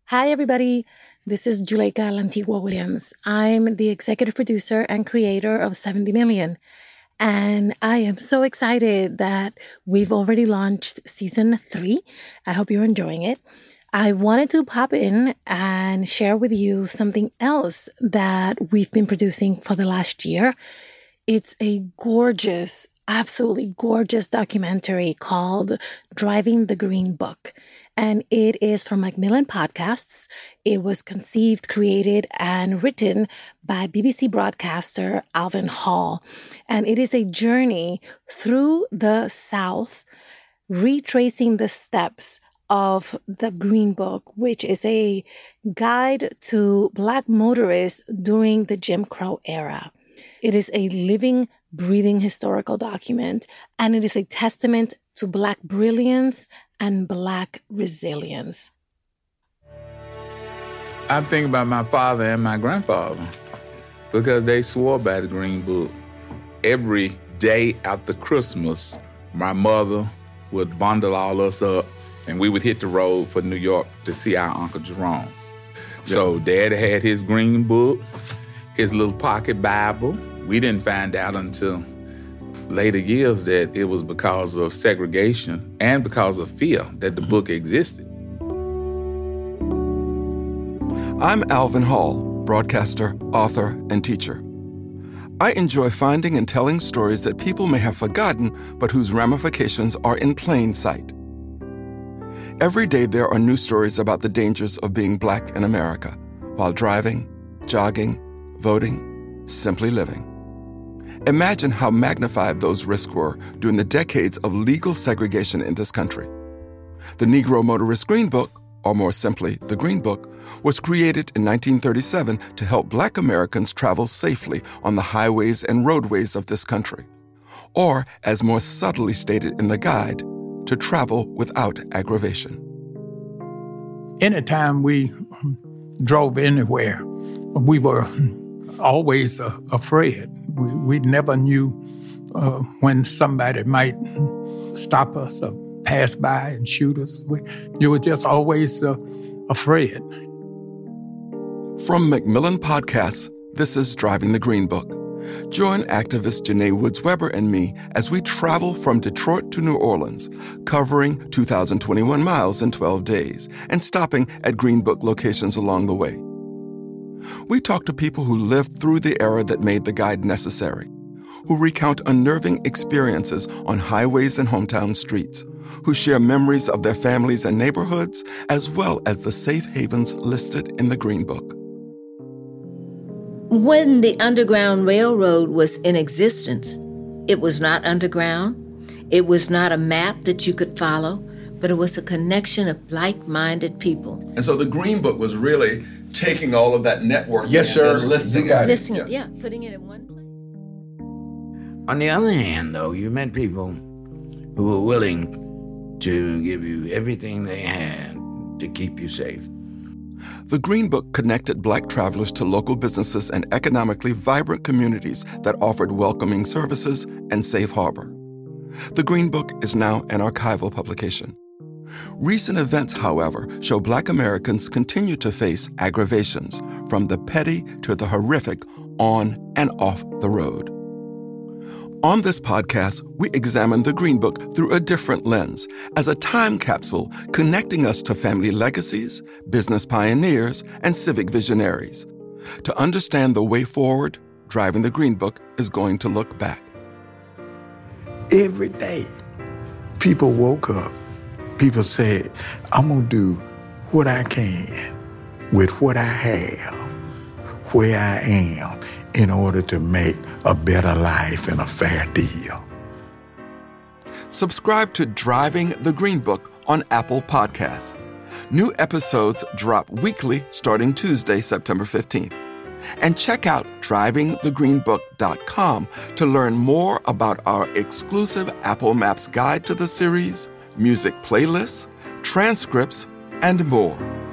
Hi, everybody. This is Juleyka Lantigua Williams. I'm the executive producer and creator of 70 Million. And I am so excited that we've already launched season 3. I hope you're enjoying it. I wanted to pop in and share with you something else that we've been producing for the last year. It's a gorgeous, absolutely gorgeous documentary called Driving the Green Book. And it is from Macmillan Podcasts. It was conceived, created, and written by BBC broadcaster Alvin Hall. And it is a journey through the South, retracing the steps of the Green Book, which is a guide to Black motorists during the Jim Crow era. It is a living, breathing historical document, and it is a testament to Black brilliance and Black resilience. I think about my father and my grandfather because they swore by the Green Book. Every day after Christmas, my mother would bundle all us up and we would hit the road for New York to see our Uncle Jerome. So Daddy had his Green Book, his little pocket Bible. We didn't find out until later years that it was because of segregation and because of fear that the book existed. I'm Alvin Hall, broadcaster, author, and teacher. I enjoy finding and telling stories that people may have forgotten, but whose ramifications are in plain sight. Every day there are new stories about the dangers of being Black in America, while driving, jogging, voting, simply living. Imagine how magnified those risks were during the decades of legal segregation in this country. The Negro Motorist Green Book, or more simply, the Green Book, was created in 1937 to help Black Americans travel safely on the highways and roadways of this country. Or, as more subtly stated in the guide, to travel without aggravation. Anytime we drove anywhere, we were always afraid. We never knew when somebody might stop us or pass by and shoot us. You were just always afraid. From Macmillan Podcasts, this is Driving the Green Book. Join activist Janae Woods-Weber and me as we travel from Detroit to New Orleans, covering 2,021 miles in 12 days and stopping at Green Book locations along the way. We talk to people who lived through the era that made the guide necessary, who recount unnerving experiences on highways and hometown streets, who share memories of their families and neighborhoods, as well as the safe havens listed in the Green Book. When the Underground Railroad was in existence, it was not underground. It was not a map that you could follow, but it was a connection of like-minded people. And so the Green Book was really taking all of that network and listing it. Yeah, putting it in one place. On the other hand, though, you met people who were willing to give you everything they had to keep you safe. The Green Book connected Black travelers to local businesses and economically vibrant communities that offered welcoming services and safe harbor. The Green Book is now an archival publication. Recent events, however, show Black Americans continue to face aggravations, from the petty to the horrific, on and off the road. On this podcast, we examine the Green Book through a different lens, as a time capsule connecting us to family legacies, business pioneers, and civic visionaries. To understand the way forward, Driving the Green Book is going to look back. Every day, people woke up. People said, I'm going to do what I can with what I have, where I am, in order to make a better life and a fair deal. Subscribe to Driving the Green Book on Apple Podcasts. New episodes drop weekly starting Tuesday, September 15th. And check out drivingthegreenbook.com to learn more about our exclusive Apple Maps guide to the series, music playlists, transcripts, and more.